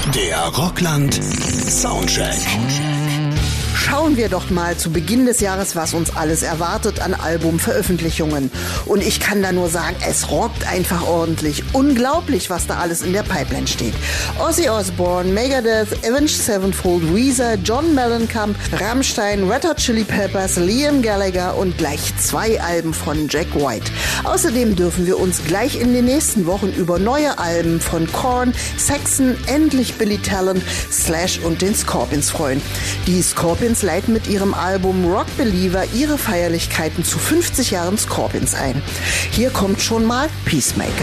Der Rockland Soundcheck. Schauen wir doch mal zu Beginn des Jahres, was uns alles erwartet an Albumveröffentlichungen. Und ich kann da nur sagen, es rockt einfach ordentlich. Unglaublich, was da alles in der Pipeline steht. Ozzy Osbourne, Megadeth, Avenged Sevenfold, Weezer, John Mellencamp, Rammstein, Red Hot Chili Peppers, Liam Gallagher und gleich 2 Alben von Jack White. Außerdem dürfen wir uns gleich in den nächsten Wochen über neue Alben von Korn, Saxon, endlich Billy Talent, Slash und den Scorpions freuen. Die Scorpions leiten mit ihrem Album Rock Believer ihre Feierlichkeiten zu 50 Jahren Scorpions ein. Hier kommt schon mal Peacemaker.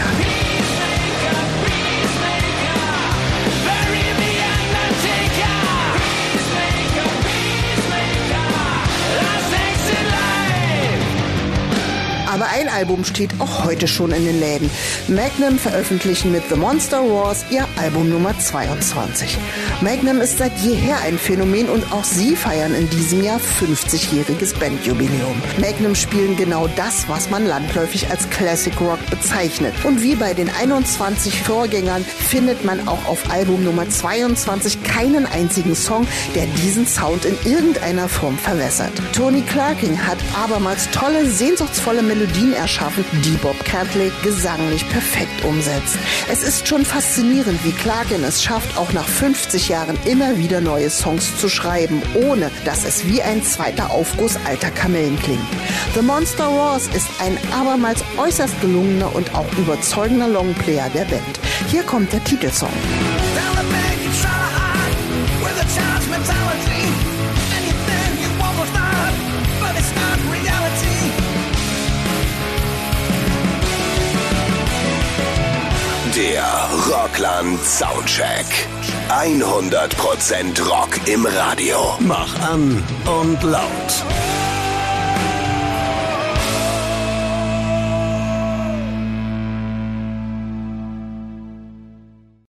Aber ein Album steht auch heute schon in den Läden. Magnum veröffentlichen mit The Monster Wars ihr Album Nummer 22. Magnum ist seit jeher ein Phänomen und auch sie feiern in diesem Jahr 50-jähriges Bandjubiläum. Magnum spielen genau das, was man landläufig als Classic Rock bezeichnet. Und wie bei den 21 Vorgängern findet man auch auf Album Nummer 22 keinen einzigen Song, der diesen Sound in irgendeiner Form verwässert. Tony Clarking hat abermals tolle, sehnsuchtsvolle Melodien erschaffen, die Bob Catley gesanglich perfekt umsetzt. Es ist schon faszinierend, wie Clarkin es schafft, auch nach 50 Jahren immer wieder neue Songs zu schreiben, ohne dass es wie ein zweiter Aufguss alter Kamellen klingt. The Monster Wars ist ein abermals äußerst gelungener und auch überzeugender Longplayer der Band. Hier kommt der Titelsong. Der Rockland Soundcheck. 100% Rock im Radio. Mach an und laut.